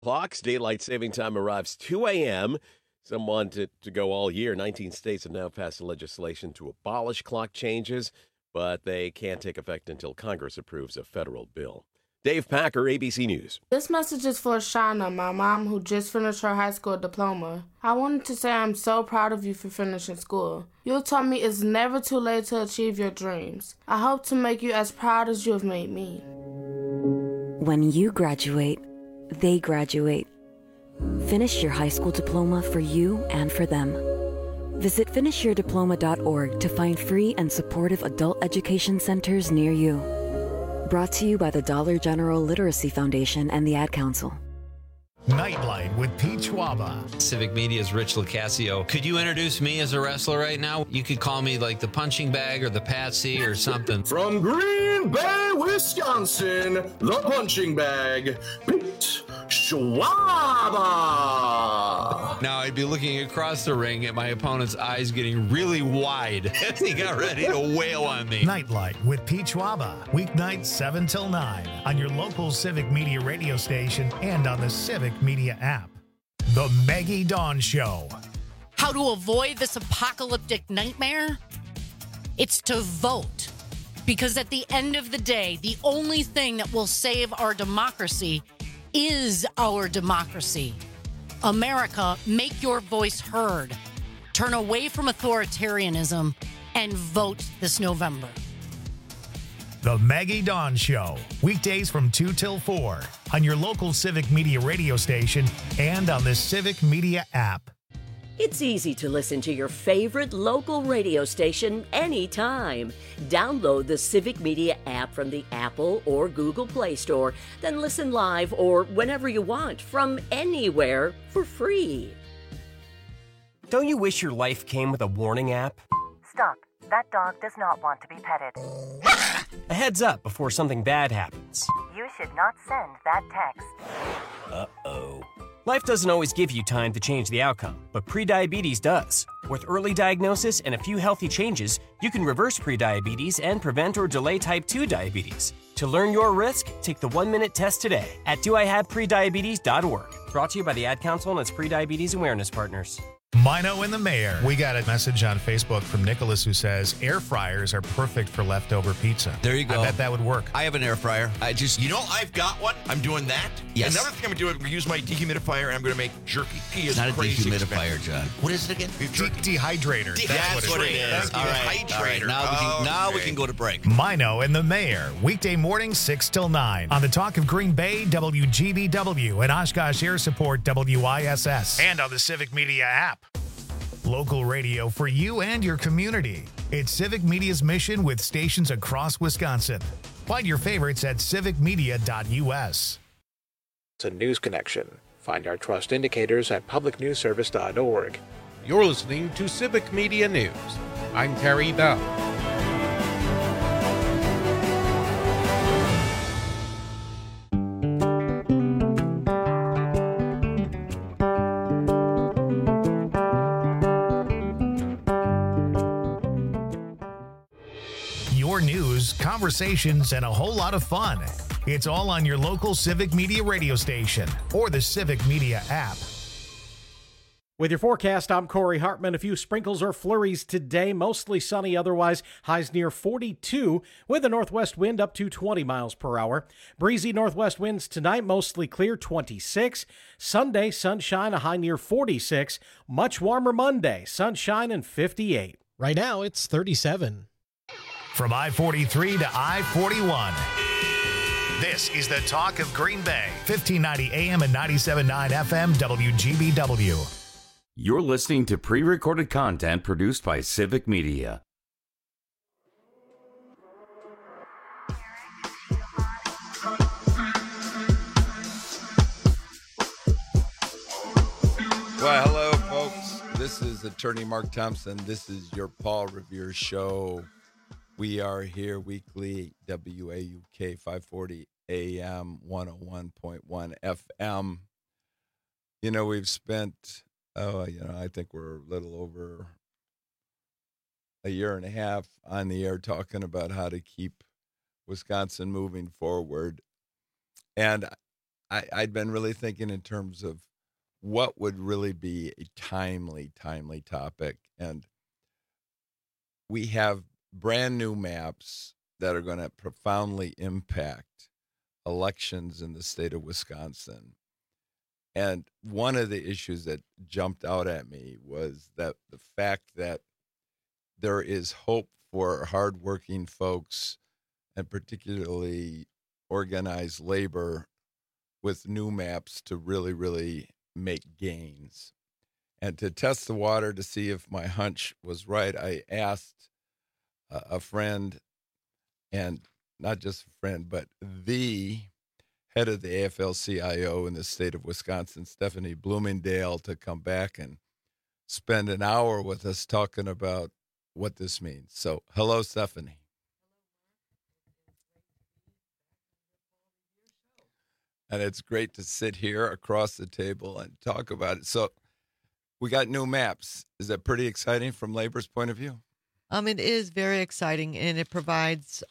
Clocks, daylight saving time arrives 2 a.m. Some want it to go all year. 19 states have now passed legislation to abolish clock changes, but they can't take effect until Congress approves a federal bill. Dave Packer, ABC News. This message is for Shauna, my mom, who just finished her high school diploma. I wanted to say I'm so proud of you for finishing school. You taught me it's never too late to achieve your dreams. I hope to make you as proud as you have made me. When you graduate, they graduate. Finish your high school diploma for you and for them. Visit finishyourdiploma.org to find free and supportive adult education centers near you. Brought to you by the Dollar General Literacy Foundation and the Ad Council. Nightlight with Pete Schwaba. Civic Media's Rich Lucasio. Could you introduce me as a wrestler right now? You could call me like the punching bag or the Patsy or something. From Green Bay, Wisconsin, the punching bag, Pete Schwaba. Now I'd be looking across the ring at my opponent's eyes getting really wide as he got ready to wail on me. Nightlight with Pete Schwaba. Weeknights 7 till 9 on your local Civic Media radio station and on the Civic Media app. The Maggie Dawn Show. How to avoid this apocalyptic nightmare? It's to vote. Because at the end of the day, the only thing that will save our democracy is our democracy. America, make your voice heard. Turn away from authoritarianism and vote this November. The Maggie Dawn Show. Weekdays from 2 till 4 on your local Civic Media radio station and on the Civic Media app. It's easy to listen to your favorite local radio station anytime. Download the Civic Media app from the Apple or Google Play Store, then listen live or whenever you want from anywhere for free. Don't you wish your life came with a warning app? Stop. That dog does not want to be petted. A heads up before something bad happens. You should not send that text. Uh-oh. Life doesn't always give you time to change the outcome, but prediabetes does. With early diagnosis and a few healthy changes, you can reverse prediabetes and prevent or delay type 2 diabetes. To learn your risk, take the 1-minute test today at doihaveprediabetes.org. Brought to you by the Ad Council and its prediabetes awareness partners. Mino and the Mayor. We got a message on Facebook from Nicholas who says air fryers are perfect for leftover pizza. There you go. I bet that would work. I have an air fryer. I've got one. I'm doing that. Yes. Another thing I'm going to do is use my dehumidifier and I'm going to make jerky. It's not a dehumidifier, John. What is it again? Dehydrator. That's what it is. All right. Now we can go to break. Mino and the Mayor. Weekday morning 6 till 9 on the Talk of Green Bay, WGBW, and Oshkosh Air Support, WISS, and on the Civic Media app. Local radio for you and your community. It's Civic Media's mission with stations across Wisconsin. Find your favorites at civicmedia.us. It's a news connection. Find our trust indicators at publicnewsservice.org. You're listening to Civic Media News. I'm Terry Bell. News, conversations, and a whole lot of fun. It's all on your local Civic Media radio station or the Civic Media app. With your forecast, I'm Corey Hartman. A few sprinkles or flurries today, mostly sunny otherwise. Highs near 42 with a northwest wind up to 20 miles per hour. Breezy northwest winds tonight, mostly clear, 26. Sunday, sunshine, a high near 46. Much warmer Monday, sunshine and 58. Right now, it's 37. From I-43 to I-41. This is the Talk of Green Bay, 1590 AM and 97.9 FM WGBW. You're listening to pre-recorded content produced by Civic Media. Well, hello, folks. This is Attorney Mark Thompson. This is your Paul Revere Show. We are here weekly, WAUK 540 AM, 101.1 FM. We've spent, I think we're a little over a year and a half on the air talking about how to keep Wisconsin moving forward. And I'd been really thinking in terms of what would really be a timely topic. And we have brand new maps that are going to profoundly impact elections in the state of Wisconsin. And one of the issues that jumped out at me was that the fact that there is hope for hardworking folks, and particularly organized labor, with new maps to really, really make gains. And to test the water to see if my hunch was right, I asked a friend, and not just a friend, but the head of the AFL-CIO in the state of Wisconsin, Stephanie Bloomingdale, to come back and spend an hour with us talking about what this means. So, hello, Stephanie. And it's great to sit here across the table and talk about it. So we got new maps. Is that pretty exciting from labor's point of view? It is very exciting, and it provides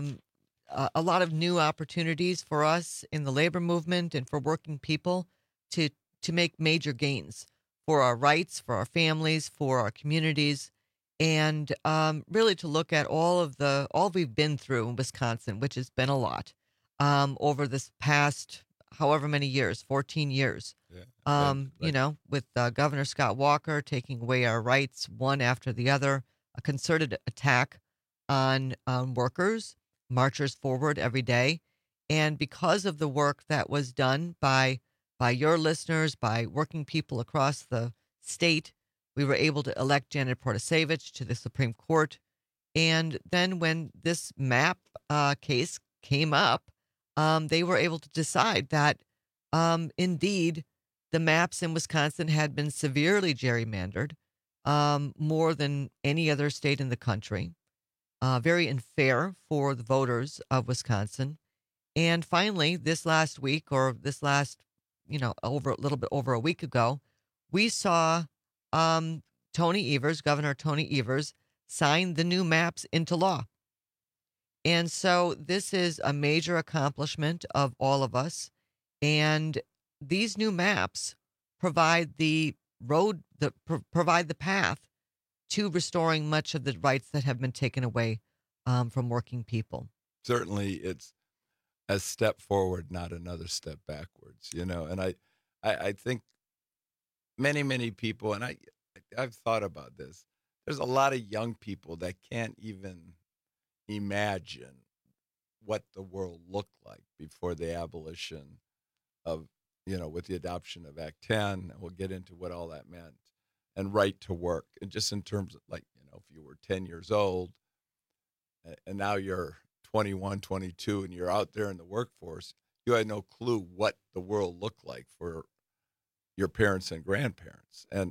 a lot of new opportunities for us in the labor movement and for working people to make major gains for our rights, for our families, for our communities, and really to look at all we've been through in Wisconsin, which has been a lot over this past however many years, 14 years. Yeah, right. With Governor Scott Walker taking away our rights one after the other, a concerted attack on workers, marchers forward every day. And because of the work that was done by your listeners, by working people across the state, we were able to elect Janet Protasevich to the Supreme Court. And then when this map case came up, they were able to decide that indeed the maps in Wisconsin had been severely gerrymandered, more than any other state in the country, very unfair for the voters of Wisconsin. And finally, this last week, or this last, over a little bit over a week ago, we saw Tony Evers, Governor Tony Evers, sign the new maps into law. And so this is a major accomplishment of all of us. And these new maps provide the provide the path to restoring much of the rights that have been taken away from working people. Certainly, it's a step forward, not another step backwards, And I think many people, and I've thought about this, there's a lot of young people that can't even imagine what the world looked like before the abolition of, with the adoption of Act 10, and we'll get into what all that meant, and right to work. And just in terms of if you were 10 years old and now you're 21, 22, and you're out there in the workforce, you had no clue what the world looked like for your parents and grandparents. And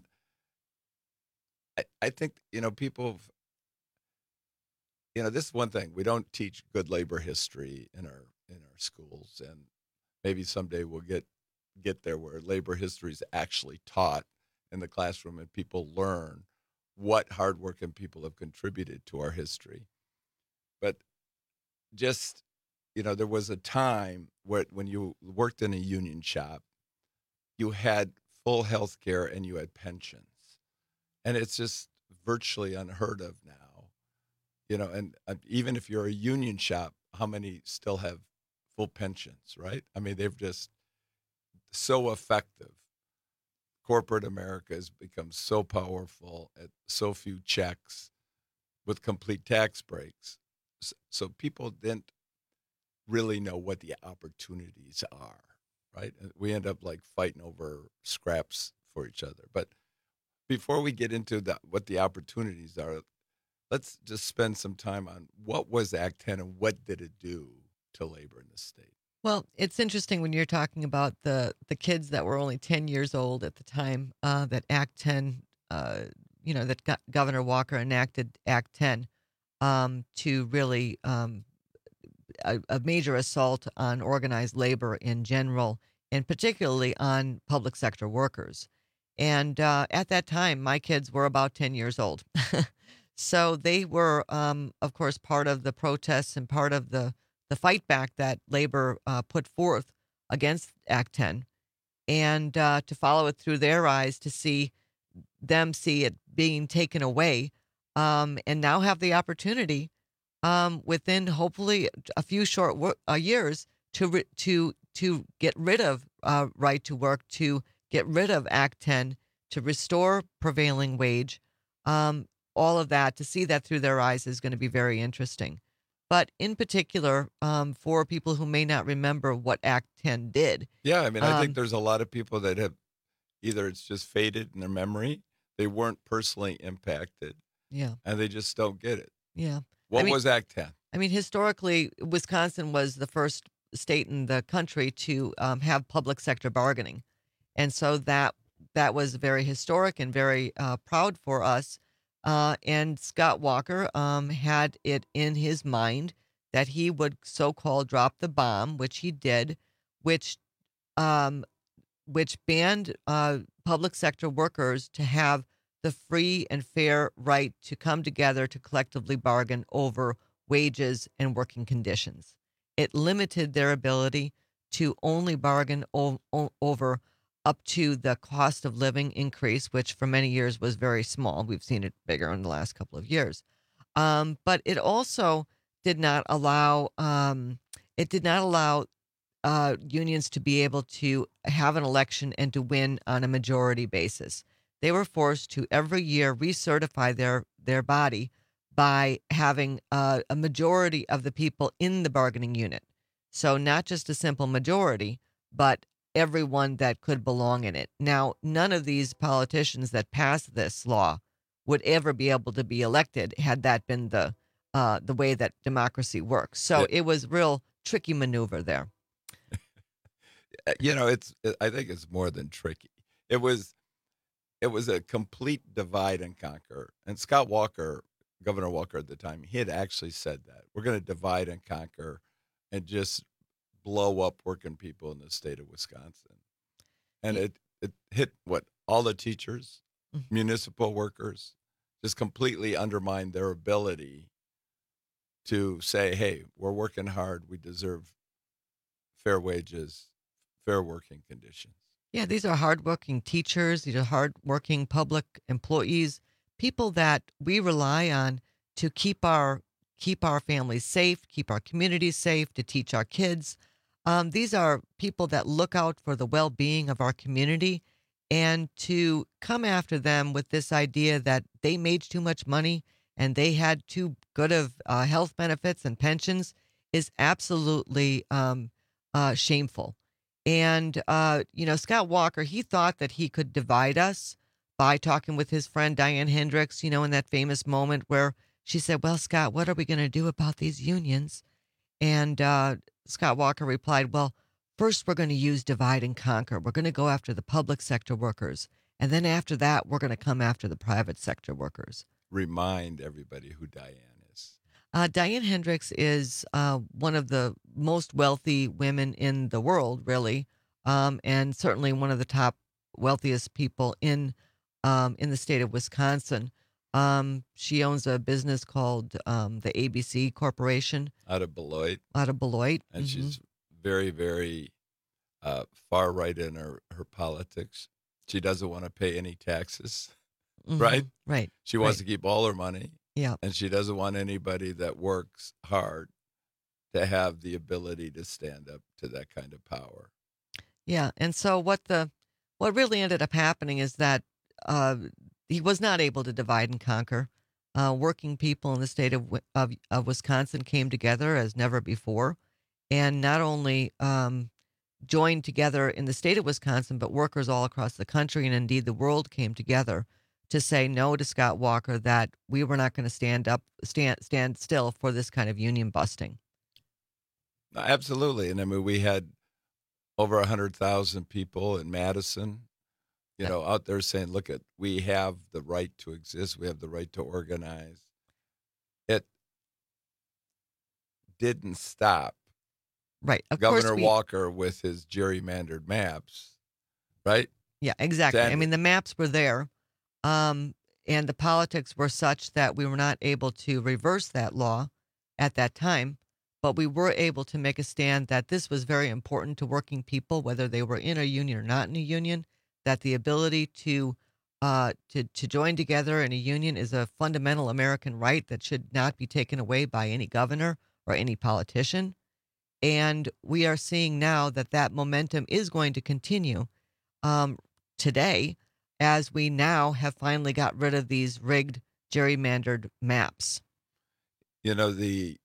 I think, people this is one thing. We don't teach good labor history in our schools, and maybe someday we'll get there where labor history is actually taught in the classroom and people learn what hardworking people have contributed to our history. But just, there was a time when you worked in a union shop, you had full health care and you had pensions. And it's just virtually unheard of now. And even if you're a union shop, how many still have full pensions, right? I mean, they've just so effective. Corporate America has become so powerful at so few checks with complete tax breaks. So people didn't really know what the opportunities are, right? We end up fighting over scraps for each other. But before we get into what the opportunities are, let's just spend some time on what was Act 10 and what did it do to labor in the state. Well, it's interesting when you're talking about the kids that were only 10 years old at the time that Act 10, that Governor Walker enacted Act 10 to really a major assault on organized labor in general, and particularly on public sector workers. And at that time, my kids were about 10 years old. So they were, of course, part of the protests and part of the fight back that labor put forth against Act 10, and to follow it through their eyes, to see it being taken away, and now have the opportunity within hopefully a few short years to get rid of right to work, to get rid of Act 10, to restore prevailing wage. All of that, to see that through their eyes is going to be very interesting. But in particular, for people who may not remember what Act 10 did. Yeah, I mean, I think there's a lot of people that have either it's just faded in their memory, they weren't personally impacted. Yeah. And they just don't get it. Yeah. What was Act 10? I mean, historically, Wisconsin was the first state in the country to have public sector bargaining. And so that was very historic and very proud for us. And Scott Walker had it in his mind that he would so-called drop the bomb, which he did, which banned public sector workers to have the free and fair right to come together to collectively bargain over wages and working conditions. It limited their ability to only bargain over up to the cost of living increase, which for many years was very small. We've seen it bigger in the last couple of years. But it also did not allow unions to be able to have an election and to win on a majority basis. They were forced to every year recertify their body by having a majority of the people in the bargaining unit. So not just a simple majority, but everyone that could belong in it. Now, none of these politicians that passed this law would ever be able to be elected had that been the way that democracy works. So it was real tricky maneuver there. I think it's more than tricky. It was a complete divide and conquer. And Scott Walker, Governor Walker at the time, he had actually said that we're going to divide and conquer and just blow up working people in the state of Wisconsin. And it hit all the teachers, municipal workers, just completely undermined their ability to say, hey, we're working hard. We deserve fair wages, fair working conditions. Yeah, these are hardworking teachers. These are hardworking public employees, people that we rely on to keep our families safe, keep our communities safe, to teach our kids. These are people that look out for the well-being of our community, and to come after them with this idea that they made too much money and they had too good of health benefits and pensions is absolutely shameful. And, Scott Walker, he thought that he could divide us by talking with his friend Diane Hendricks, in that famous moment where she said, well, Scott, what are we going to do about these unions? And Scott Walker replied, well, first we're going to use divide and conquer. We're going to go after the public sector workers. And then after that, we're going to come after the private sector workers. Remind everybody who Diane is. Diane Hendricks is one of the most wealthy women in the world, really, and certainly one of the top wealthiest people in the state of Wisconsin. She owns a business called the ABC Corporation. Out of Beloit. And she's very, very far right in her politics. She doesn't want to pay any taxes, right? Right. She wants to keep all her money. Yeah. And she doesn't want anybody that works hard to have the ability to stand up to that kind of power. Yeah. And so what really ended up happening is that he was not able to divide and conquer. Working people in the state of Wisconsin came together as never before, and not only joined together in the state of Wisconsin, but workers all across the country and indeed the world came together to say no to Scott Walker, that we were not going to stand still for this kind of union busting. Absolutely. And I mean, we had over 100,000 people in Madison, out there saying, look, we have the right to exist. We have the right to organize. It didn't stop. Right. Of Governor Walker with his gerrymandered maps, right? Yeah, exactly. I mean, the maps were there, and the politics were such that we were not able to reverse that law at that time. but we were able to make a stand that this was very important to working people, whether they were in a union or not in a union, that the ability to join together in a union is a fundamental American right that should not be taken away by any governor or any politician. And we are seeing now that momentum is going to continue today, as we now have finally got rid of these rigged, gerrymandered maps. The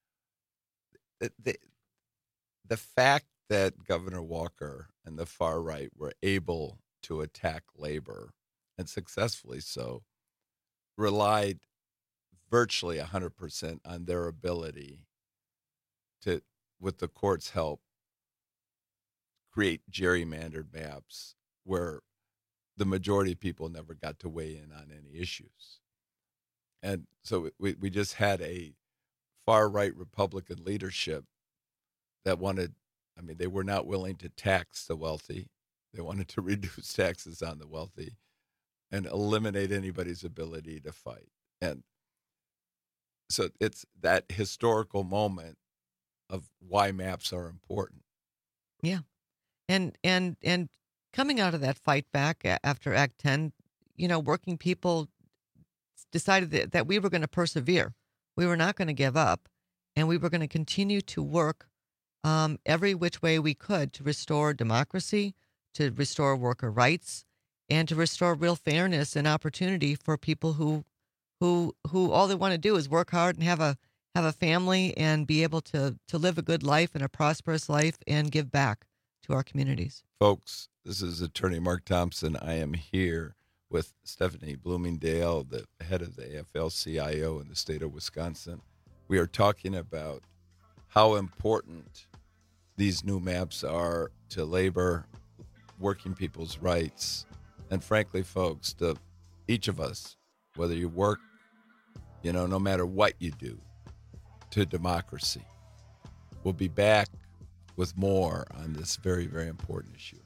fact that Governor Walker and the far right were able to attack labor, and successfully so, relied virtually 100% on their ability to, with the court's help, create gerrymandered maps where the majority of people never got to weigh in on any issues. And so we just had a far-right Republican leadership that they were not willing to tax the wealthy. They wanted to reduce taxes on the wealthy and eliminate anybody's ability to fight. And so it's that historical moment of why maps are important. Yeah. And coming out of that fight back after Act 10, working people decided that we were going to persevere. We were not going to give up, and we were going to continue to work every which way we could to restore democracy, to restore worker rights, and to restore real fairness and opportunity for people who all they want to do is work hard and have a family and be able to live a good life and a prosperous life and give back to our communities. Folks, this is Attorney Mark Thompson. I am here with Stephanie Bloomingdale, the head of the AFL-CIO in the state of Wisconsin. We are talking about how important these new maps are to labor, working people's rights, and frankly, folks, to each of us, whether you work, no matter what you do, to democracy. We'll be back with more on this very, very important issue.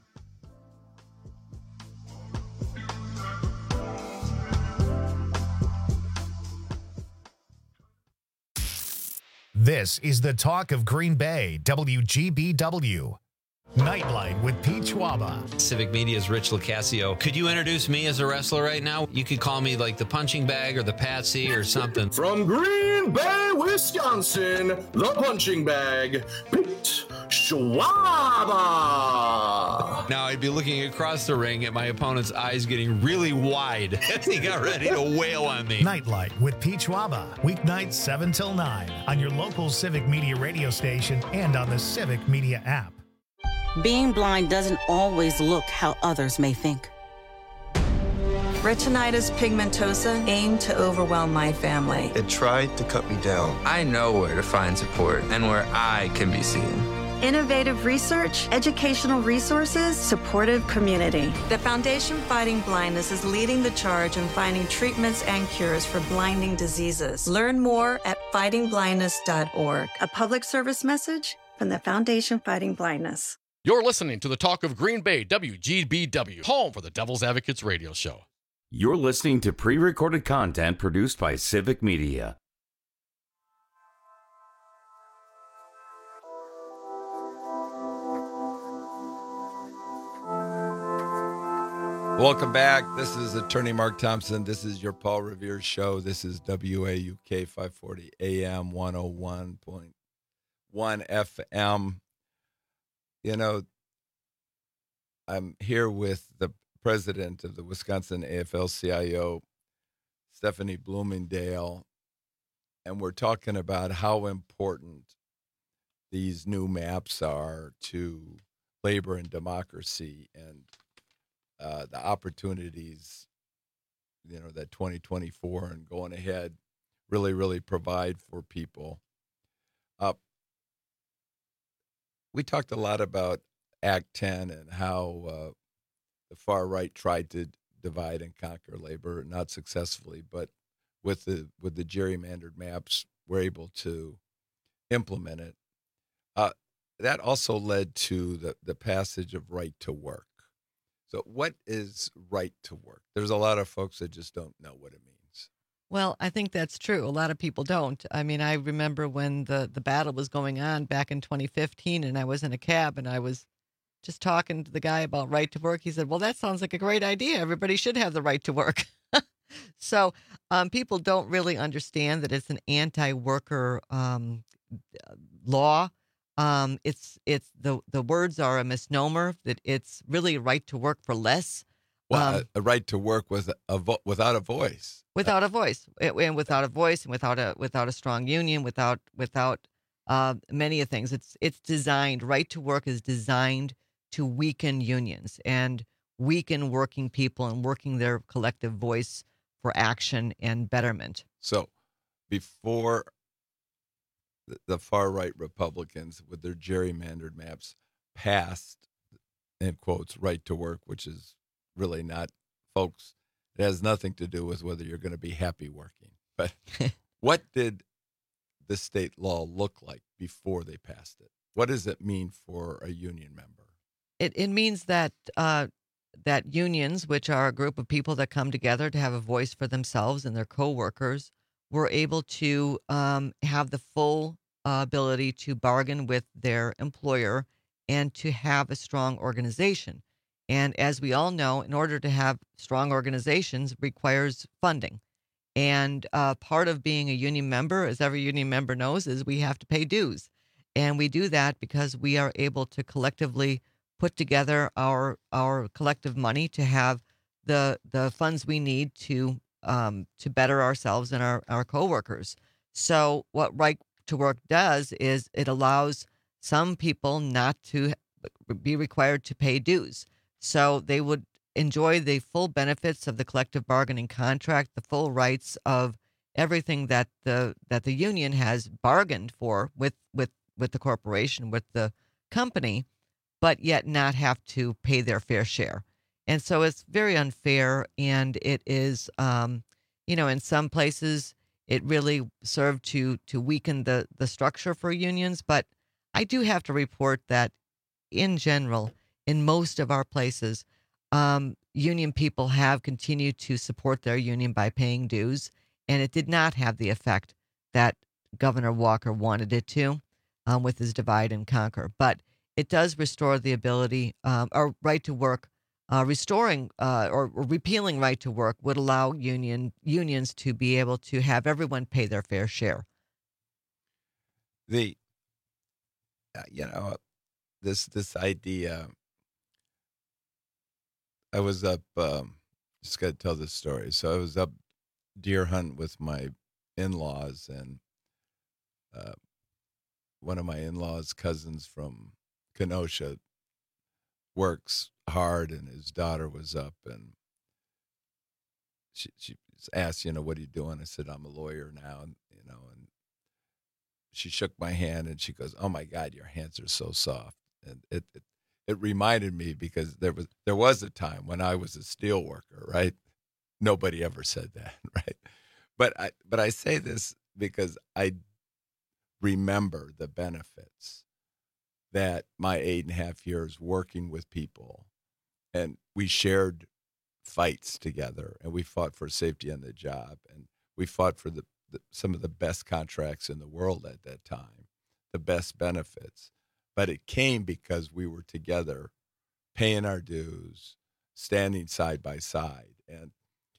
This is the talk of Green Bay, WGBW. Nightlight with Pete Schwaba. Civic Media's Rich Locascio. Could you introduce me as a wrestler right now? You could call me like the punching bag or the patsy or something. From Green Bay, Wisconsin, the punching bag, Pete Schwaba. Now I'd be looking across the ring at my opponent's eyes getting really wide as he got ready to wail on me. Nightlight with Pete Schwaba. Weeknights 7 till 9 on your local Civic Media radio station and on the Civic Media app. Being blind doesn't always look how others may think. Retinitis pigmentosa aimed to overwhelm my family. It tried to cut me down. I know where to find support and where I can be seen. Innovative research, educational resources, supportive community. The Foundation Fighting Blindness is leading the charge in finding treatments and cures for blinding diseases. Learn more at fightingblindness.org. A public service message from the Foundation Fighting Blindness. You're listening to the Talk of Green Bay, WGBW, home for the Devil's Advocates radio show. You're listening to pre-recorded content produced by Civic Media. Welcome back. This is Attorney Mark Thompson. This is your Paul Revere show. This is WAUK 540 AM 101.1 FM. I'm here with the president of the Wisconsin AFL-CIO, Stephanie Bloomingdale, and we're talking about how important these new maps are to labor and democracy and the opportunities, that 2024 and going ahead really, really provide for people. We talked a lot about Act 10 and how the far right tried to divide and conquer labor, not successfully, but with the gerrymandered maps, we're able to implement it. That also led to the passage of right to work. So what is right to work? There's a lot of folks that just don't know what it means. Well, I think that's true. A lot of people don't. I mean, I remember when the battle was going on back in 2015, and I was in a cab, and I was just talking to the guy about right to work. He said, well, that sounds like a great idea. Everybody should have the right to work. So people don't really understand that it's an anti-worker law. It's the words are a misnomer, that it's really right to work for less. Well, a right to work without a voice. Without a voice, and without a voice, and without a strong union, without many of things. It's designed. Right to work is designed to weaken unions and weaken working people and working their collective voice for action and betterment. So, before the far right Republicans with their gerrymandered maps passed, in quotes, right to work, which is really not, folks. It has nothing to do with whether you're going to be happy working. But what did the state law look like before they passed it? What does it mean for a union member? It means that that unions, which are a group of people that come together to have a voice for themselves and their coworkers, were able to have the full ability to bargain with their employer and to have a strong organization. And as we all know, in order to have strong organizations requires funding. And part of being a union member, as every union member knows, is we have to pay dues. And we do that because we are able to collectively put together our collective money to have the funds we need to better ourselves and our coworkers. So what Right to Work does is it allows some people not to be required to pay dues. So they would enjoy the full benefits of the collective bargaining contract, the full rights of everything that the union has bargained for with the corporation, with the company, but yet not have to pay their fair share. And so it's very unfair, and it is, in some places it really served to weaken the structure for unions. But I do have to report that in general, in most of our places, union people have continued to support their union by paying dues, and it did not have the effect that Governor Walker wanted it to with his divide and conquer. But it does restore the ability, or right to work, restoring or repealing right to work would allow unions to be able to have everyone pay their fair share. This idea. I was up, just got to tell this story. So I was up deer hunt with my in-laws, and one of my in-laws' cousins from Kenosha works hard, and his daughter was up, and she asked, what are you doing? I said, I'm a lawyer now, and she shook my hand, and she goes, oh my God, your hands are so soft. And it reminded me, because there was a time when I was a steel worker, right? Nobody ever said that, right? But I say this because I remember the benefits that my 8.5 years working with people, and we shared fights together, and we fought for safety on the job, and we fought for some of the best contracts in the world at that time, the best benefits. But it came because we were together, paying our dues, standing side by side. And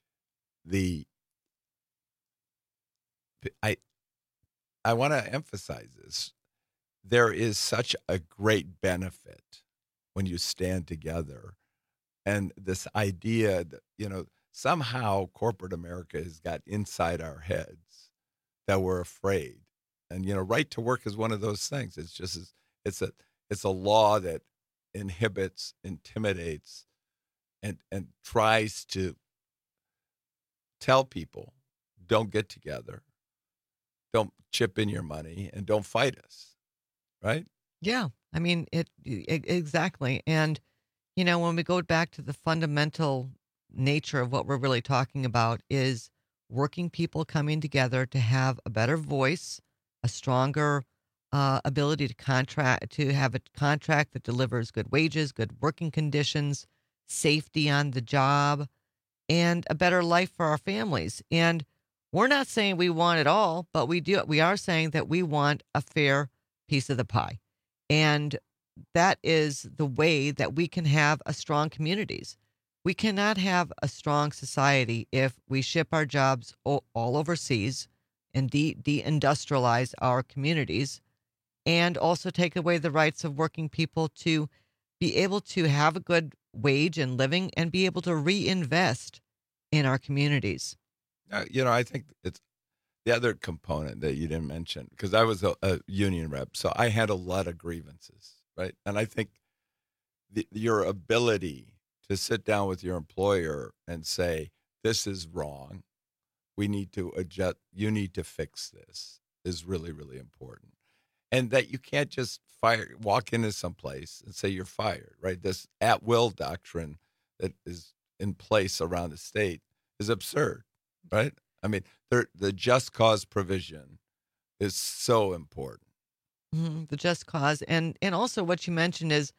I want to emphasize this. There is such a great benefit when you stand together. And this idea that, somehow corporate America has got inside our heads that we're afraid. And, right to work is one of those things. It's just it's a law that inhibits, intimidates, and tries to tell people, don't get together, don't chip in your money, and don't fight us, right? Yeah, I mean it exactly. And when we go back to the fundamental nature of what we're really talking about is working people coming together to have a better voice, a stronger ability to have a contract that delivers good wages, good working conditions, safety on the job, and a better life for our families. And We're not saying we want it all, but we are saying that we want a fair piece of the pie. And that is the way that we can have a strong communities. We cannot have a strong society if we ship our jobs all overseas and deindustrialize our communities, and also take away the rights of working people to be able to have a good wage and living and be able to reinvest in our communities. I think it's the other component that you didn't mention, because I was a union rep, so I had a lot of grievances, right? And I think your ability to sit down with your employer and say, this is wrong, we need to adjust, you need to fix this, is really, really important. And that you can't just walk into someplace and say you're fired, right? This at-will doctrine that is in place around the state is absurd, right? I mean, the just cause provision is so important. Mm-hmm. The just cause. And also what you mentioned is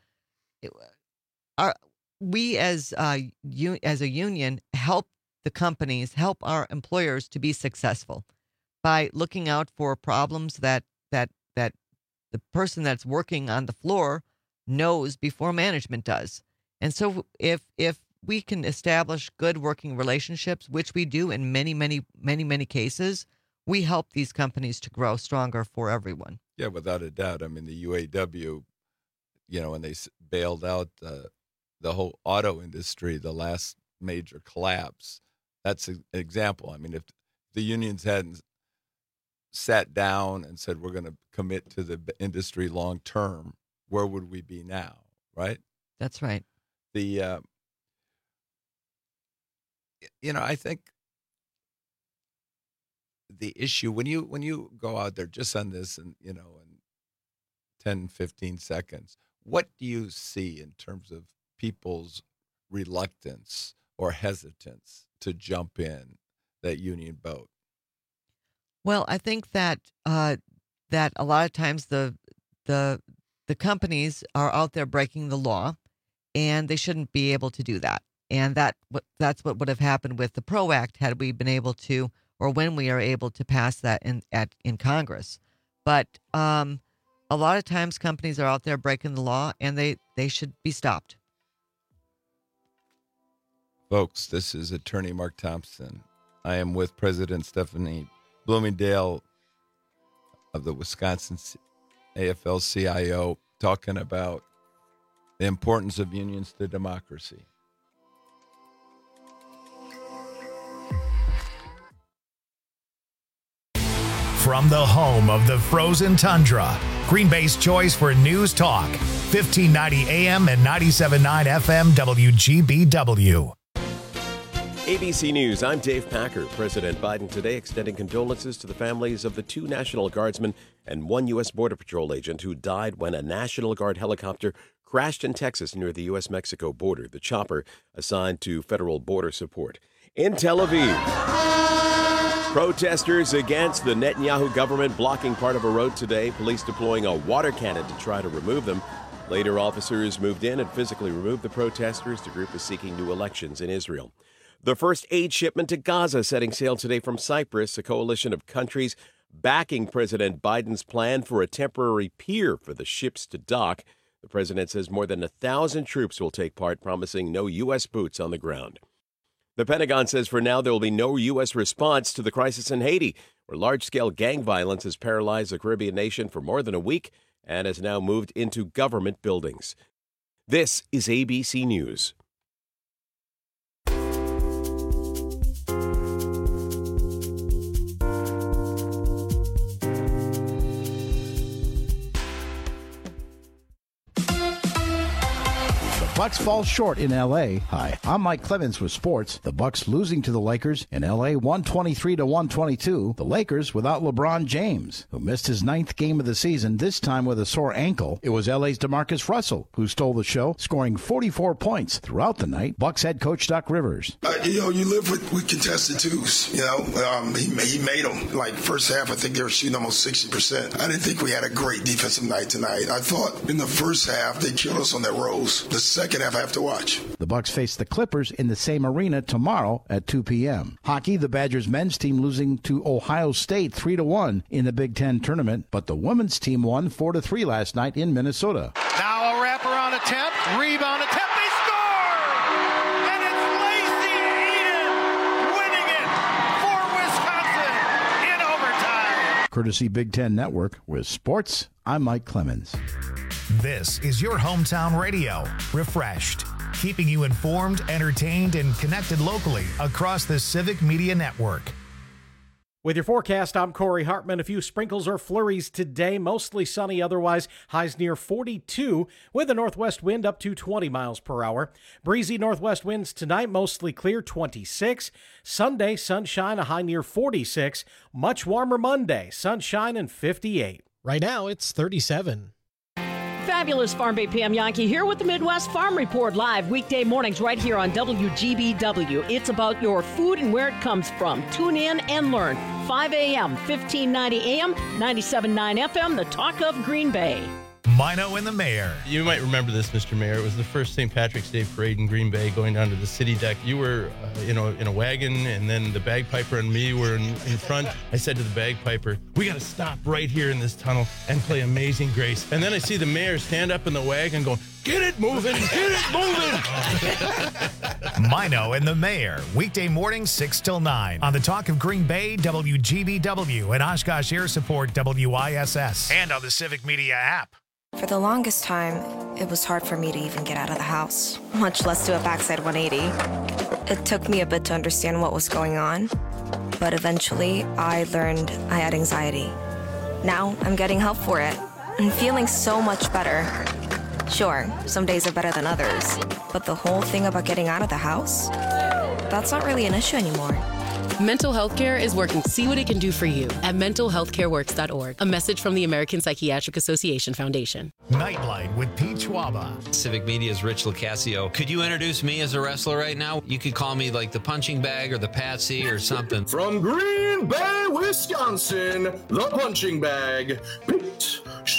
we as a union help the companies, help our employers to be successful by looking out for problems that the person that's working on the floor knows before management does. And so if we can establish good working relationships, which we do in many cases, we help these companies to grow stronger for everyone. Yeah, without a doubt. I mean, the UAW, when they bailed out the whole auto industry, the last major collapse, that's an example. I mean, if the unions hadn't sat down and said, we're going to commit to the industry long term, where would we be now, right? That's right. I think the issue when you go out there just on this and in 10, 15 seconds, what do you see in terms of people's reluctance or hesitance to jump in that union boat? Well, I think that that a lot of times the companies are out there breaking the law, and they shouldn't be able to do that. And that's what would have happened with the PRO Act had we been able to, or when we are able to pass that in Congress. But a lot of times companies are out there breaking the law, and they should be stopped. Folks, this is Attorney Mark Thompson. I am with President Stephanie Bloomingdale of the Wisconsin AFL-CIO, talking about the importance of unions to democracy. From the home of the frozen tundra, Green Bay's choice for news talk, 1590 AM and 97.9 FM WGBW. ABC News, I'm Dave Packer. President Biden today extending condolences to the families of the 2 National Guardsmen and 1 U.S. Border Patrol agent who died when a National Guard helicopter crashed in Texas near the U.S.-Mexico border. The chopper assigned to federal border support. In Tel Aviv, protesters against the Netanyahu government blocking part of a road today. Police deploying a water cannon to try to remove them. Later, officers moved in and physically removed the protesters. The group is seeking new elections in Israel. The first aid shipment to Gaza setting sail today from Cyprus, a coalition of countries backing President Biden's plan for a temporary pier for the ships to dock. The president says more than 1,000 troops will take part, promising no U.S. boots on the ground. The Pentagon says for now there will be no U.S. response to the crisis in Haiti, where large-scale gang violence has paralyzed the Caribbean nation for more than a week and has now moved into government buildings. This is ABC News. Bucks fall short in L.A. Hi, I'm Mike Clemens with sports. The Bucks losing to the Lakers in L.A. 123-122. The Lakers without LeBron James, who missed his 9th game of the season, this time with a sore ankle. It was L.A.'s DeMarcus Russell who stole the show, scoring 44 points throughout the night. Bucks head coach Doc Rivers. You live with contested twos. He made them. Like first half, I think they were shooting almost 60%. I didn't think we had a great defensive night tonight. I thought in the first half they killed us on that Rose. The second second half I have to watch. The Bucks face the Clippers in the same arena tomorrow at 2 p.m. Hockey, the Badgers men's team losing to Ohio State 3-1 in the Big Ten tournament, but the women's team won 4-3 last night in Minnesota. Now a wraparound attempt, rebound attempt, they score! And it's Lacey Eden winning it for Wisconsin in overtime. Courtesy Big Ten Network. With sports, I'm Mike Clemens. This is your hometown radio, Refreshed, keeping you informed, entertained, and connected locally across the Civic Media Network. With your forecast, I'm Corey Hartman. A few sprinkles or flurries today, mostly sunny otherwise. Highs near 42 with a northwest wind up to 20 miles per hour. Breezy northwest winds tonight, mostly clear, 26. Sunday, sunshine, a high near 46. Much warmer Monday, sunshine and 58. Right now, it's 37. Fabulous Farm Bay PM Yankee here with the Midwest Farm Report live weekday mornings right here on WGBW. It's about your food and where it comes from. Tune in and learn. 5 a.m., 1590 a.m., 97.9 FM, the talk of Green Bay. Mino and the Mayor. You might remember this, Mr. Mayor. It was the first St. Patrick's Day parade in Green Bay going down to the city deck. You were in a wagon, and then the bagpiper and me were in front. I said to the bagpiper, we got to stop right here in this tunnel and play Amazing Grace. And then I see the mayor stand up in the wagon going, get it moving, get it moving. Mino and the Mayor, weekday mornings 6 till 9 on the talk of Green Bay, WGBW, and Oshkosh Air Support, WISS, and on the Civic Media app. For the longest time, it was hard for me to even get out of the house, much less do a backside 180. It took me a bit to understand what was going on, but eventually I learned I had anxiety. Now I'm getting help for it and feeling so much better. Sure, some days are better than others, but the whole thing about getting out of the house, that's not really an issue anymore. Mental health care is working to see what it can do for you at mentalhealthcareworks.org. A message from the American Psychiatric Association Foundation. Nightlight with Pete Schwaba. Civic Media's Rich Lucasio. Could you introduce me as a wrestler right now? You could call me like the punching bag or the patsy or something. From Green Bay, Wisconsin, the punching bag, Pete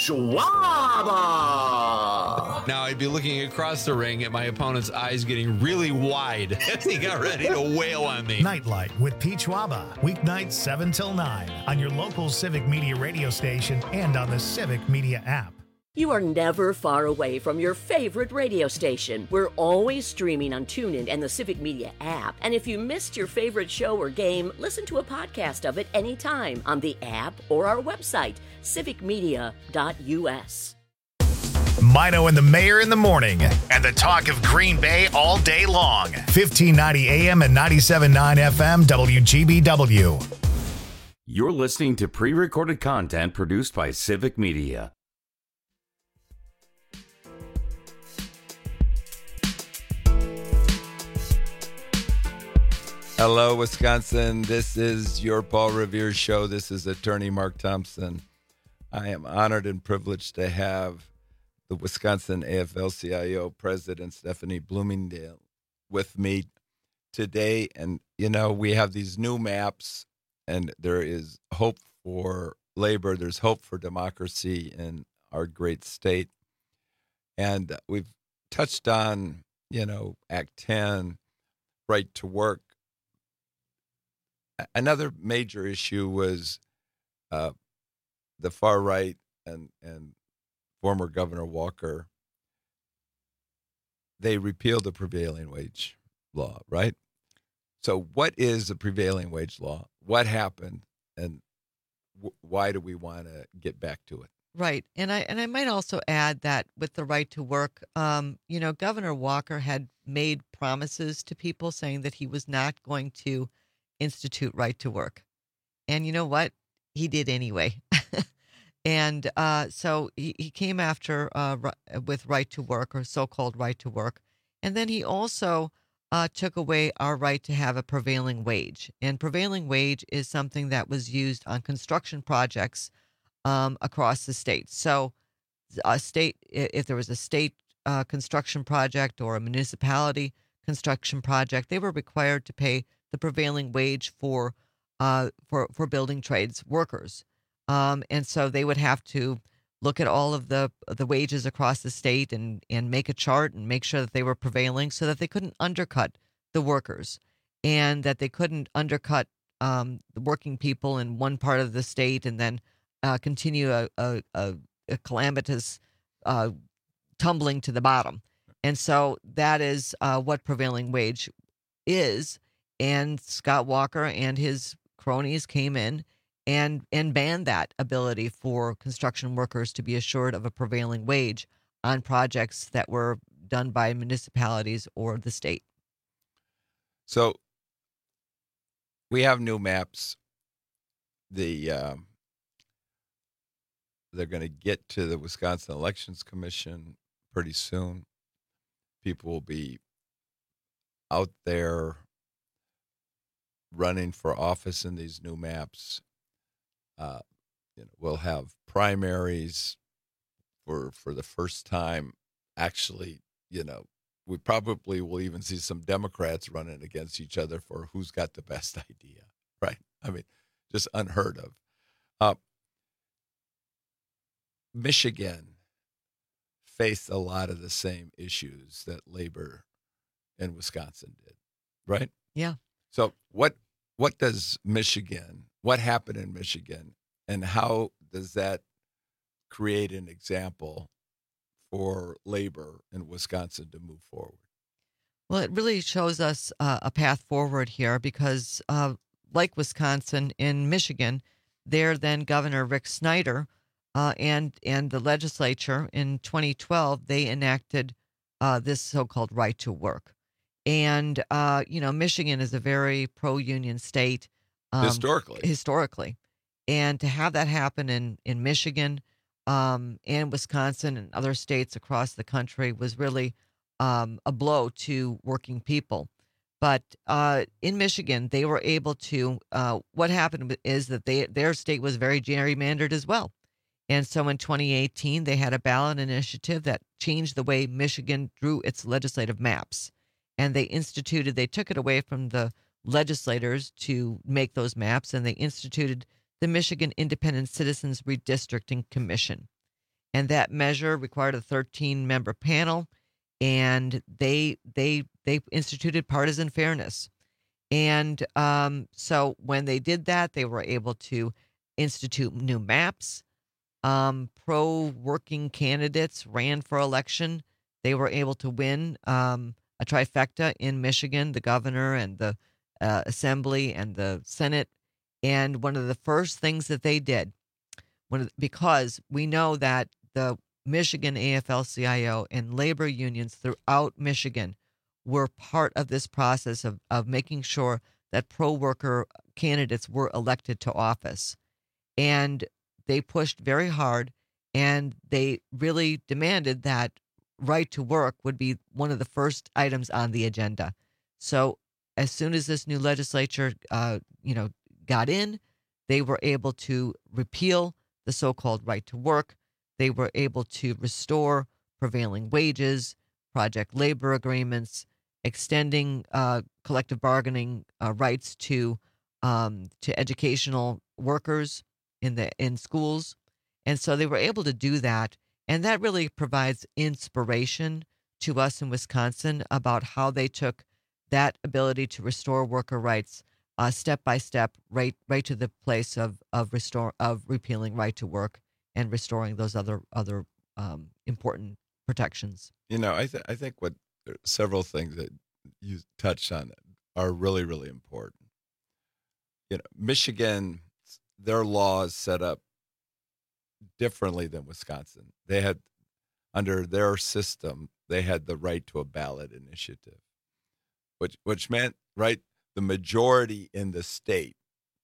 Schwaba. Now I'd be looking across the ring at my opponent's eyes getting really wide as he got ready to wail on me. Nightlight with Pete Schwaba, weeknights 7 till 9 on your local Civic Media radio station and on the Civic Media app. You are never far away from your favorite radio station. We're always streaming on TuneIn and the Civic Media app. And if you missed your favorite show or game, listen to a podcast of it anytime on the app or our website, civicmedia.us. Mino and the Mayor in the morning, and the talk of Green Bay all day long. 1590 AM and 97.9 FM WGBW. You're listening to pre-recorded content produced by Civic Media. Hello, Wisconsin. This is your Paul Revere Show. This is attorney Mark Thompson. I am honored and privileged to have the Wisconsin AFL-CIO President Stephanie Bloomingdale with me today. And, you know, we have these new maps, and there is hope for labor. There's hope for democracy in our great state. And we've touched on, you know, Act 10, right to work. Another major issue was the far right and former Governor Walker. They repealed the prevailing wage law, right? So what is the prevailing wage law? What happened? And why do we want to get back to it? Right. And I might also add that with the right to work, you know, Governor Walker had made promises to people saying that he was not going to institute right to work. And you know what? He did anyway. And so he came after with right to work, or so-called right to work. And then he also took away our right to have a prevailing wage. And prevailing wage is something that was used on construction projects across the state. So if there was a state construction project or a municipality construction project, they were required to pay the prevailing wage for building trades workers. And so they would have to look at all of the wages across the state and make a chart and make sure that they were prevailing so that they couldn't undercut the workers and that they couldn't undercut the working people in one part of the state and then continue a calamitous tumbling to the bottom. And so that is what prevailing wage is. And Scott Walker and his cronies came in and banned that ability for construction workers to be assured of a prevailing wage on projects that were done by municipalities or the state. So we have new maps. They're going to get to the Wisconsin Elections Commission pretty soon. People will be out there running for office in these new maps. We'll have primaries for the first time. Actually, we probably will even see some Democrats running against each other for who's got the best idea, right? I mean, just unheard of. Michigan faced a lot of the same issues that labor in Wisconsin did, right? Yeah. So what happened in Michigan, and how does that create an example for labor in Wisconsin to move forward? Well, it really shows us a path forward here because, like Wisconsin, in Michigan, there then Governor Rick Snyder and the legislature in 2012, they enacted this so-called right to work. And, Michigan is a very pro-union state. Historically. And to have that happen in Michigan and Wisconsin and other states across the country was really a blow to working people. But in Michigan, they were able to, what happened is that their state was very gerrymandered as well. And so in 2018, they had a ballot initiative that changed the way Michigan drew its legislative maps. And they took it away from the legislators to make those maps, and they instituted the Michigan Independent Citizens Redistricting Commission. And that measure required a 13-member panel, and they instituted partisan fairness. And so when they did that, they were able to institute new maps. Pro-working candidates ran for election. They were able to win a trifecta in Michigan, the governor and the assembly and the Senate. And one of the first things that they did, because we know that the Michigan AFL-CIO and labor unions throughout Michigan were part of this process of making sure that pro-worker candidates were elected to office. And they pushed very hard, and they really demanded that right to work would be one of the first items on the agenda. So as soon as this new legislature, got in, they were able to repeal the so-called right to work. They were able to restore prevailing wages, project labor agreements, extending collective bargaining rights to educational workers in schools. And so they were able to do that. And that really provides inspiration to us in Wisconsin about how they took that ability to restore worker rights step by step, right to the place of repealing right to work and restoring those other important protections. I think several things that you touched on are really, really important. Michigan, their laws set up differently than Wisconsin. They had, under their system, they had the right to a ballot initiative, which meant, right, the majority in the state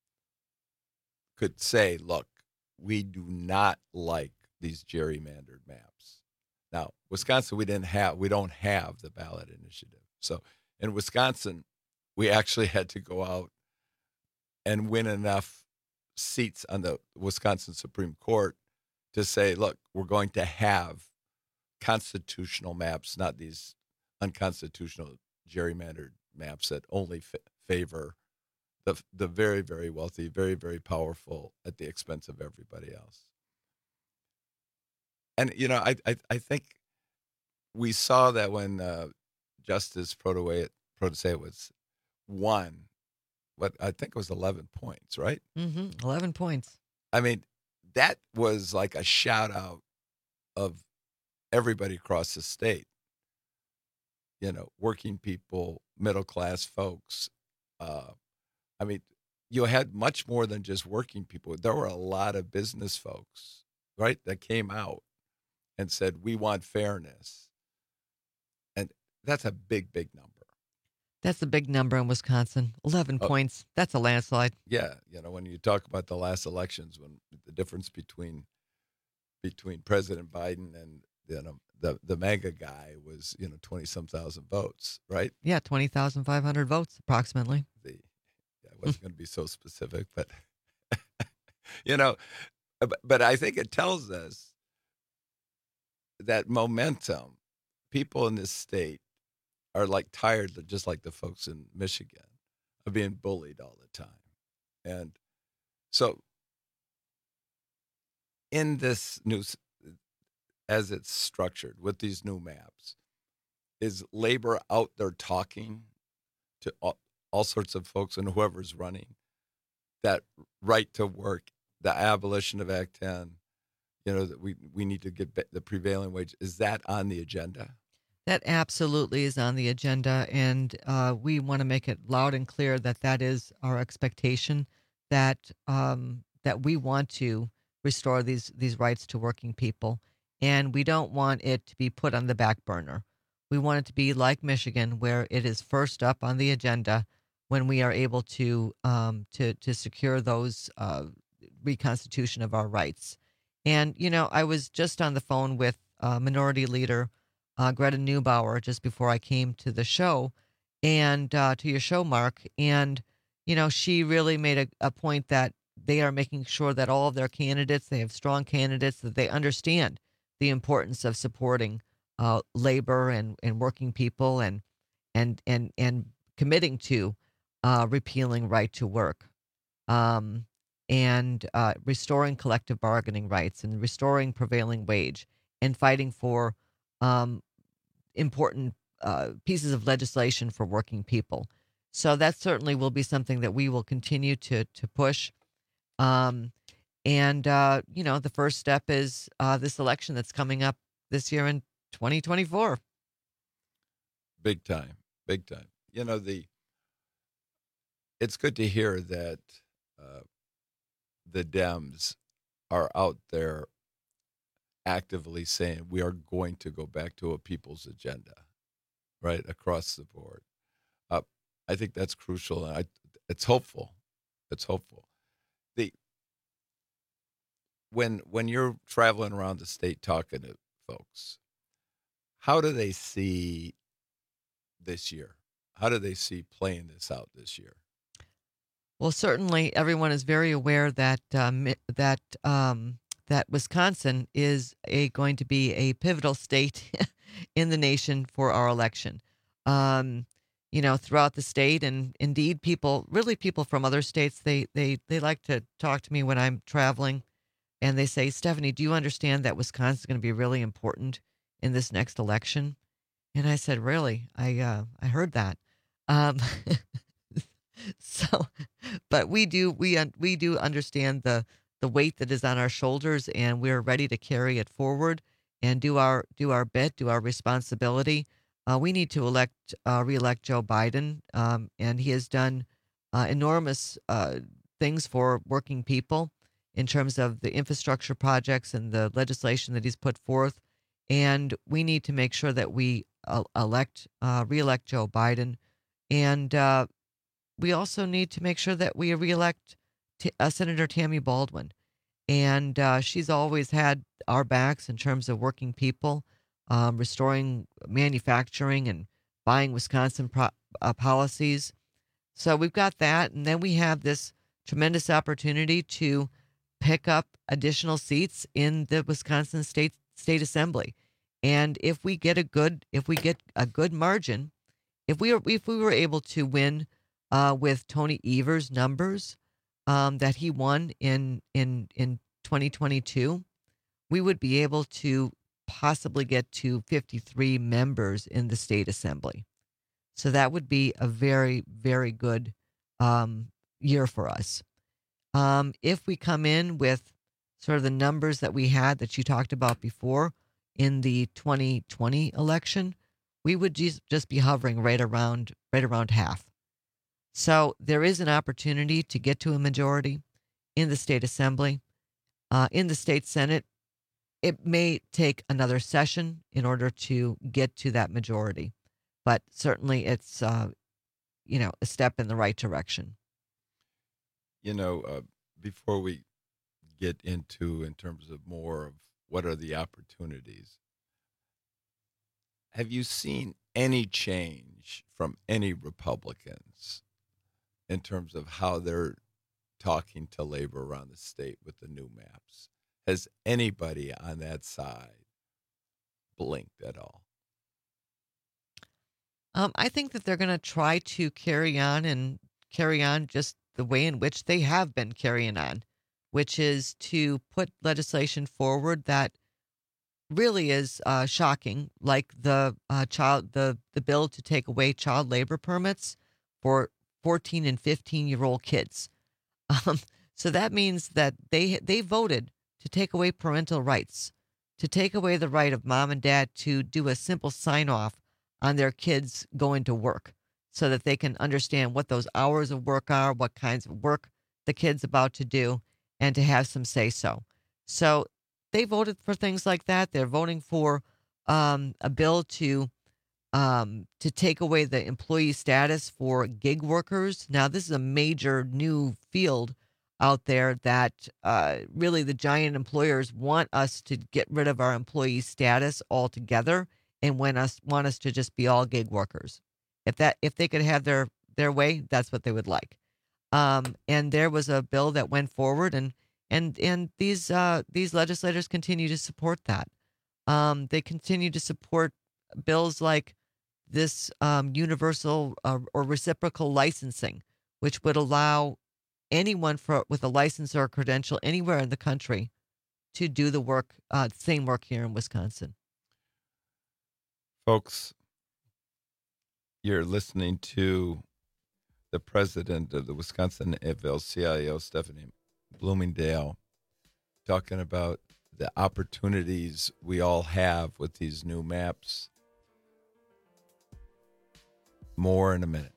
could say, look, we do not like these gerrymandered maps. Now, Wisconsin, we don't have the ballot initiative. So in Wisconsin, we actually had to go out and win enough seats on the Wisconsin Supreme Court to say, look, we're going to have constitutional maps, not these unconstitutional gerrymandered maps that only favor the very, very wealthy, very, very powerful at the expense of everybody else. And, I think we saw that when Justice Protasiewicz won, what I think it was 11 points, right? 11 points. I mean, that was like a shout out of everybody across the state. Working people, middle class folks. I mean, you had much more than just working people. There were a lot of business folks, right, that came out and said, we want fairness. And that's a big, big number. That's a big number in Wisconsin. 11 points. That's a landslide. Yeah. When you talk about the last elections, when the difference between President Biden and the MAGA guy was 20-some thousand votes, right? Yeah, 20,500 votes approximately. I wasn't going to be so specific, but but I think it tells us that momentum. People in this state are tired, just like the folks in Michigan, of being bullied all the time. And so in this new, as it's structured with these new maps, is labor out there talking to all sorts of folks and whoever's running that right to work, the abolition of Act 10, that we need to get the prevailing wage. Is that on the agenda? That absolutely is on the agenda, and we want to make it loud and clear that is our expectation, that we want to restore these rights to working people, and we don't want it to be put on the back burner. We want it to be like Michigan, where it is first up on the agenda when we are able to secure those reconstitution of our rights. And I was just on the phone with Minority Leader Greta Neubauer just before I came to the show, and to your show, Mark. And, she really made a point that they are making sure that all of their candidates, they have strong candidates, that they understand the importance of supporting labor and working people and committing to repealing right to work, and restoring collective bargaining rights and restoring prevailing wage and fighting for important pieces of legislation for working people. So that certainly will be something that we will continue to push. The first step is this election that's coming up this year in 2024. Big time. It's good to hear that the Dems are out there actively saying we are going to go back to a people's agenda, right, across the board. I think that's crucial, and it's hopeful. When you're traveling around the state talking to folks, how do they see this year? How do they see playing this out this year? Well, certainly everyone is very aware that that Wisconsin is going to be a pivotal state in the nation for our election. Throughout the state, and indeed people from other states, they like to talk to me when I'm traveling, and they say, Stephanie, do you understand that Wisconsin is going to be really important in this next election? And I said, really? I heard that. But we do understand the weight that is on our shoulders, and we're ready to carry it forward and do our bit, do our responsibility. We need to reelect Joe Biden, and he has done enormous things for working people in terms of the infrastructure projects and the legislation that he's put forth. And we need to make sure that we reelect Joe Biden, and we also need to make sure that we reelect Senator Tammy Baldwin. And she's always had our backs in terms of working people, restoring manufacturing and buying Wisconsin policies. So we've got that. And then we have this tremendous opportunity to pick up additional seats in the Wisconsin State Assembly. And if we get a good margin, if we were able to win with Tony Evers' numbers that he won in 2022, we would be able to possibly get to 53 members in the state assembly. So that would be a very, very good year for us. If we come in with sort of the numbers that we had that you talked about before in the 2020 election, we would just be hovering right around half. So there is an opportunity to get to a majority in the state assembly. In the state senate, it may take another session in order to get to that majority, but certainly it's a step in the right direction. Before we get into in terms of more of what are the opportunities, have you seen any change from any Republicans in terms of how they're talking to labor around the state with the new maps? Has anybody on that side blinked at all? I think that they're going to try to carry on just the way in which they have been carrying on, which is to put legislation forward that really is shocking, like the bill to take away child labor permits for 14 and 15-year-old kids. So that means that they voted to take away parental rights, to take away the right of mom and dad to do a simple sign-off on their kids going to work so that they can understand what those hours of work are, what kinds of work the kid's about to do, and to have some say-so. So they voted for things like that. They're voting for a bill to take away the employee status for gig workers. Now, this is a major new field out there that really the giant employers want us to get rid of our employee status altogether and want us to just be all gig workers. If they could have their way, that's what they would like. And there was a bill that went forward, and these legislators continue to support that. They continue to support bills like this universal or reciprocal licensing, which would allow anyone with a license or a credential anywhere in the country to do the work, same work here in Wisconsin. Folks, you're listening to the president of the Wisconsin AFL-CIO, Stephanie Bloomingdale, talking about the opportunities we all have with these new maps. More in a minute.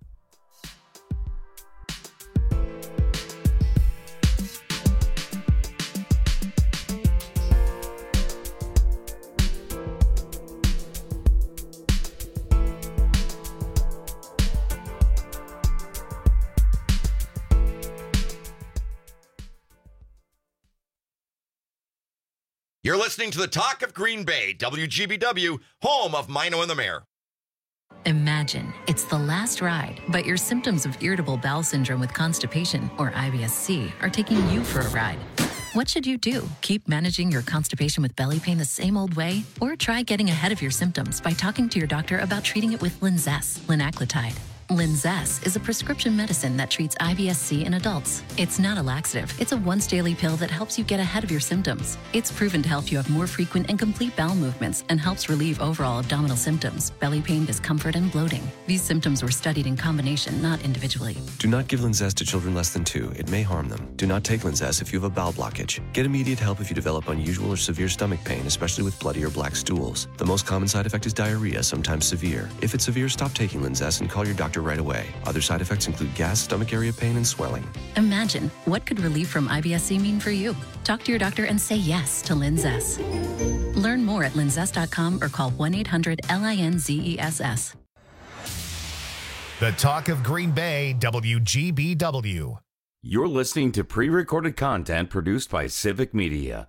You're listening to the Talk of Green Bay, WGBW, home of Mino and the Mayor. Imagine it's the last ride, but your symptoms of irritable bowel syndrome with constipation, or IBS-C, are taking you for a ride. What should you do? Keep managing your constipation with belly pain the same old way? Or try getting ahead of your symptoms by talking to your doctor about treating it with Linzess, linaclotide. Linzess is a prescription medicine that treats IBS-C in adults. It's not a laxative. It's a once-daily pill that helps you get ahead of your symptoms. It's proven to help you have more frequent and complete bowel movements and helps relieve overall abdominal symptoms, belly pain, discomfort, and bloating. These symptoms were studied in combination, not individually. Do not give Linzess to children less than 2. It may harm them. Do not take Linzess if you have a bowel blockage. Get immediate help if you develop unusual or severe stomach pain, especially with bloody or black stools. The most common side effect is diarrhea, sometimes severe. If it's severe, stop taking Linzess and call your doctor right away. Other side effects include gas, stomach area pain, and swelling. Imagine, what could relief from IBS-C mean for you? Talk to your doctor and say yes to Linzess. Learn more at linzess.com or call 1-800-LINZESS. The Talk of Green Bay, WGBW. You're listening to pre-recorded content produced by Civic Media.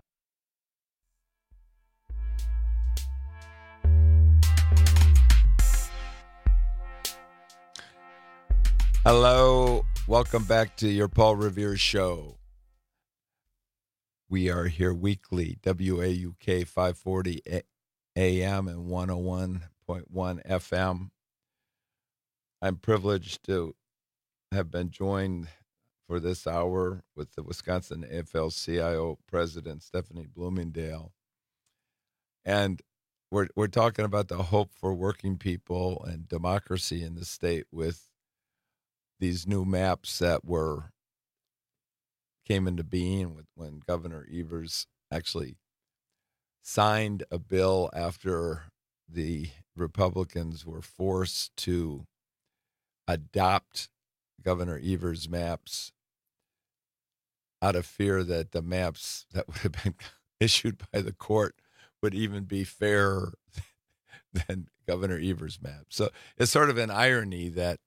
Hello, welcome back to your Paul Revere Show. We are here weekly, WAUK 540 AM and 101.1 FM. I'm privileged to have been joined for this hour with the Wisconsin AFL-CIO president, Stephanie Bloomingdale. And we're talking about the hope for working people and democracy in the state with these new maps that came into being when Governor Evers actually signed a bill after the Republicans were forced to adopt Governor Evers' maps out of fear that the maps that would have been issued by the court would even be fairer than Governor Evers' map. So it's sort of an irony that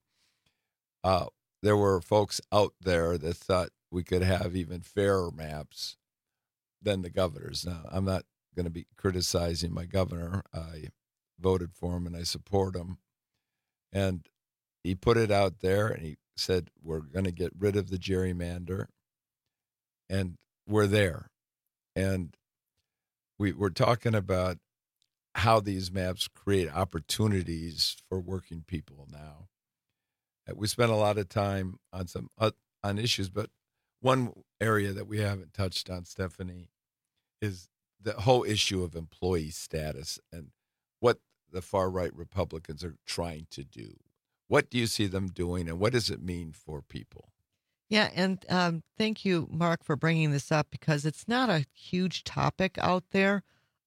there were folks out there that thought we could have even fairer maps than the governor's. Now, I'm not going to be criticizing my governor. I voted for him and I support him. And he put it out there and he said, we're going to get rid of the gerrymander. And we're there. And we're talking about how these maps create opportunities for working people now. We spent a lot of time on on issues, but one area that we haven't touched on, Stephanie, is the whole issue of employee status and what the far-right Republicans are trying to do. What do you see them doing, and what does it mean for people? Yeah, and thank you, Mark, for bringing this up because it's not a huge topic out there,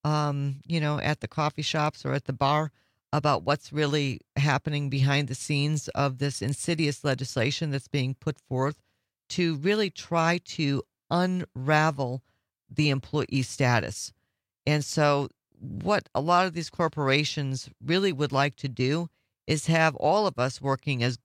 at the coffee shops or at the bar about what's really happening behind the scenes of this insidious legislation that's being put forth to really try to unravel the employee status. And so what a lot of these corporations really would like to do is have all of us working as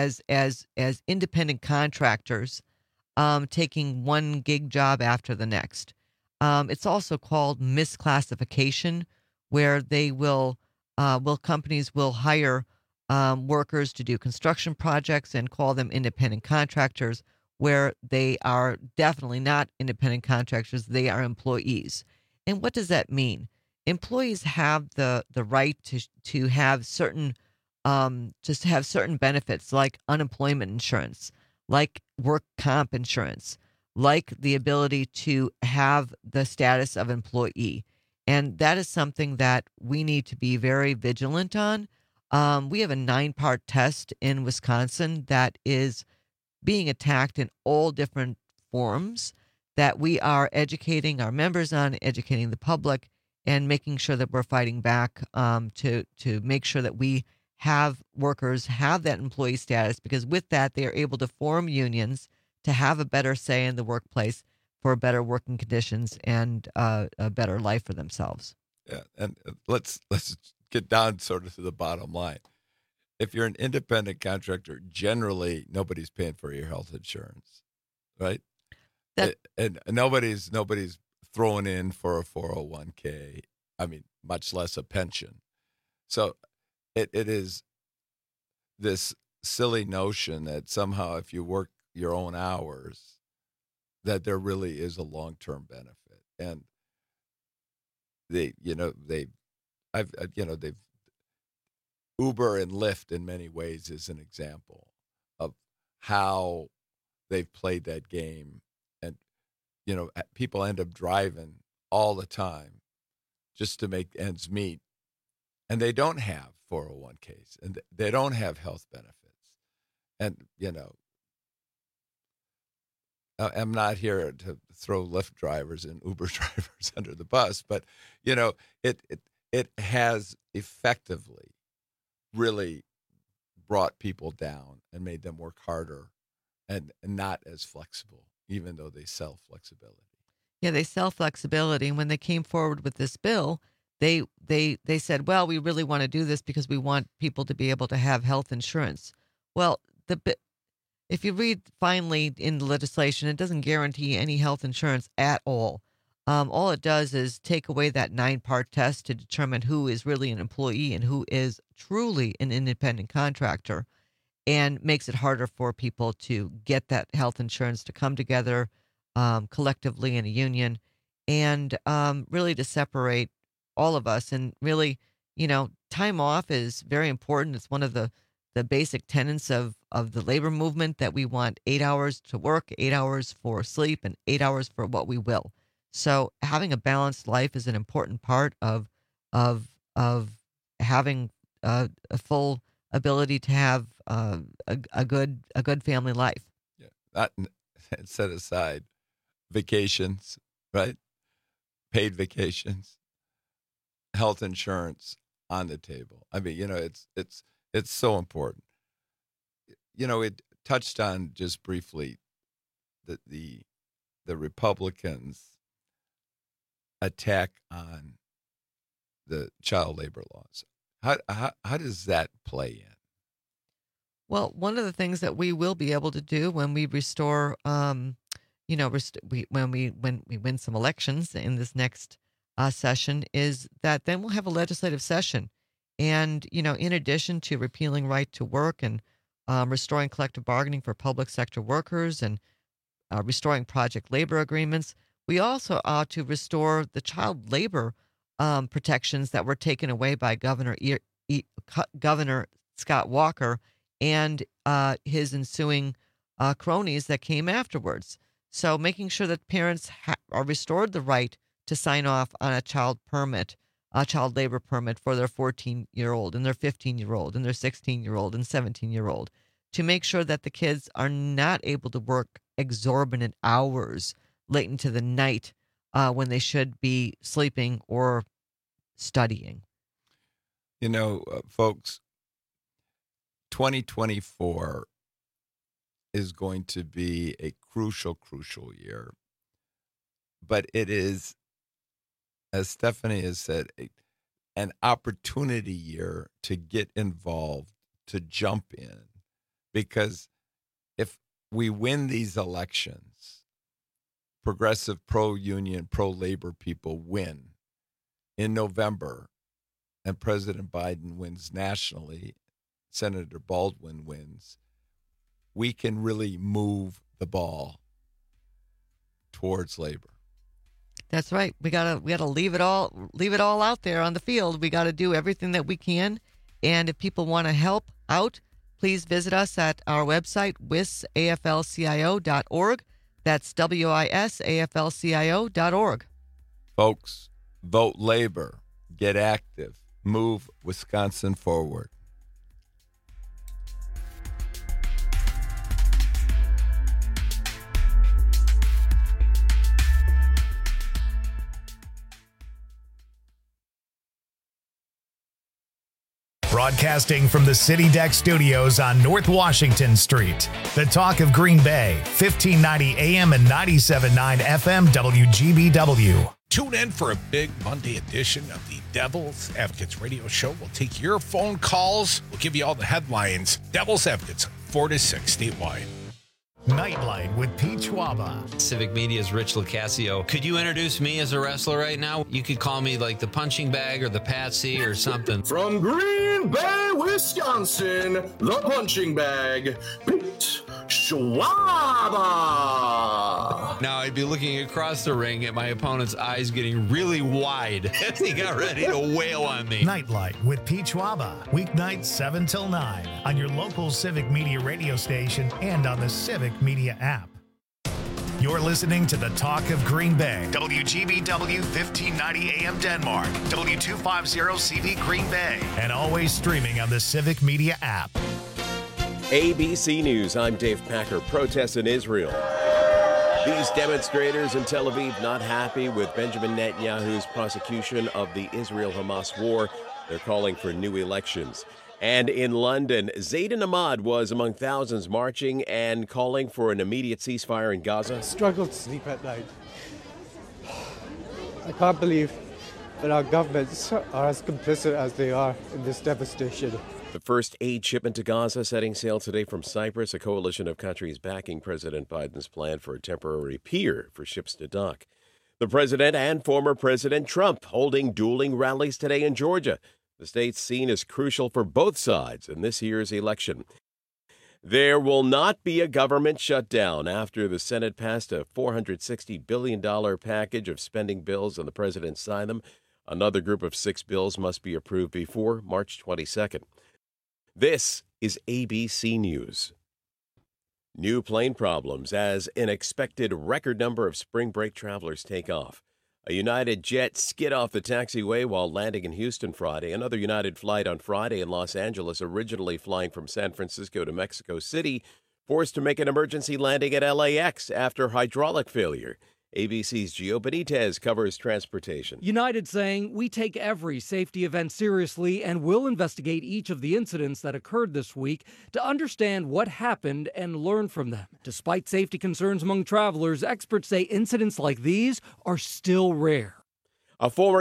independent contractors, taking one gig job after the next. It's also called misclassification, where they companies will hire workers to do construction projects and call them independent contractors, where they are definitely not independent contractors; they are employees. And what does that mean? Employees have the right to have certain certain benefits like unemployment insurance, like work comp insurance, like the ability to have the status of employee. And that is something that we need to be very vigilant on. We have a 9-part test in Wisconsin that is being attacked in all different forms that we are educating our members on, educating the public, and making sure that we're fighting back to make sure that we have workers have that employee status, because with that, they are able to form unions to have a better say in the workplace for better working conditions and a better life for themselves. Yeah, and let's get down sort of to the bottom line. If you're an independent contractor, generally nobody's paying for your health insurance, right? And nobody's throwing in for a 401k. I mean, much less a pension. So it is this silly notion that somehow if you work your own hours, that there really is a long-term benefit. And they've Uber and Lyft in many ways is an example of how they've played that game. And, people end up driving all the time just to make ends meet. And they don't have 401ks and they don't have health benefits. And, I'm not here to throw Lyft drivers and Uber drivers under the bus, but, it has effectively really brought people down and made them work harder and not as flexible, even though they sell flexibility. Yeah, they sell flexibility. And when they came forward with this bill, they said, well, we really want to do this because we want people to be able to have health insurance. Well, if you read finally in the legislation, it doesn't guarantee any health insurance at all. All it does is take away that 9-part test to determine who is really an employee and who is truly an independent contractor, and makes it harder for people to get that health insurance, to come together collectively in a union, and really to separate all of us. And really, time off is very important. It's one of the the basic tenets of the labor movement, that we want 8 hours to work, 8 hours for sleep, and 8 hours for what we will. So having a balanced life is an important part of having a full ability to have a good family life. Yeah, that set aside vacations, right? Paid vacations, health insurance on the table. I mean, it's so important. It touched on just briefly the Republicans' attack on the child labor laws. How does that play in? Well, one of the things that we will be able to do when we restore, when we win some elections in this next session, is that then we'll have a legislative session, and in addition to repealing right to work and restoring collective bargaining for public sector workers and restoring project labor agreements, we also ought to restore the child labor protections that were taken away by Governor Scott Walker and his ensuing cronies that came afterwards. So making sure that parents are restored the right to sign off on a child labor permit for their 14-year-old and their 15-year-old and their 16-year-old and 17-year-old, to make sure that the kids are not able to work exorbitant hours late into the night when they should be sleeping or studying. Folks, 2024 is going to be a crucial year. But it is, as Stephanie has said, an opportunity year to get involved, to jump in. Because if we win these elections, progressive, pro-union, pro-labor people win in November, and President Biden wins nationally, Senator Baldwin wins, we can really move the ball towards labor. That's right. We gotta leave it all out there on the field. We gotta do everything that we can. And if people want to help out, please visit us at our website, wisaflcio.org. That's wisaflcio.org. Folks, vote labor, get active, move Wisconsin forward. Broadcasting from the City Deck Studios on North Washington Street. The Talk of Green Bay, 1590 AM and 97.9 FM WGBW. Tune in for a big Monday edition of the Devil's Advocates radio show. We'll take your phone calls. We'll give you all the headlines. Devil's Advocates, 4 to 6 statewide. Nightlight with Pete Schwaba. Civic Media's Rich Locascio. Could you introduce me as a wrestler right now? You could call me like the punching bag or the patsy or something. From Green Bay, Wisconsin, the punching bag, Pete Schwaba. Now I'd be looking across the ring at my opponent's eyes getting really wide as he got ready to wail on me. Nightlight with Pete Schwaba. Weeknights 7 till 9 on your local Civic Media radio station and on the Civic Media app. You're listening to the Talk of Green Bay. WGBW 1590 AM Denmark. W250CV Green Bay. And always streaming on the Civic Media app. ABC News, I'm Dave Packer. Protests in Israel. These demonstrators in Tel Aviv not happy with Benjamin Netanyahu's prosecution of the Israel-Hamas war. They're calling for new elections. And in London, Zaydin Ahmad was among thousands marching and calling for an immediate ceasefire in Gaza. I struggle to sleep at night. I can't believe that our governments are as complicit as they are in this devastation. The first aid shipment to Gaza setting sail today from Cyprus, a coalition of countries backing President Biden's plan for a temporary pier for ships to dock. The president and former President Trump holding dueling rallies today in Georgia. The state's seen as crucial for both sides in this year's election. There will not be a government shutdown after the Senate passed a $460 billion package of spending bills and the president signed them. Another group of 6 bills must be approved before March 22nd. This is ABC News. New plane problems as an expected record number of spring break travelers take off. A United jet skid off the taxiway while landing in Houston Friday. Another United flight on Friday in Los Angeles, originally flying from San Francisco to Mexico City, forced to make an emergency landing at LAX after hydraulic failure. ABC's Gio Benitez covers transportation. United saying, we take every safety event seriously and will investigate each of the incidents that occurred this week to understand what happened and learn from them. Despite safety concerns among travelers, experts say incidents like these are still rare. A former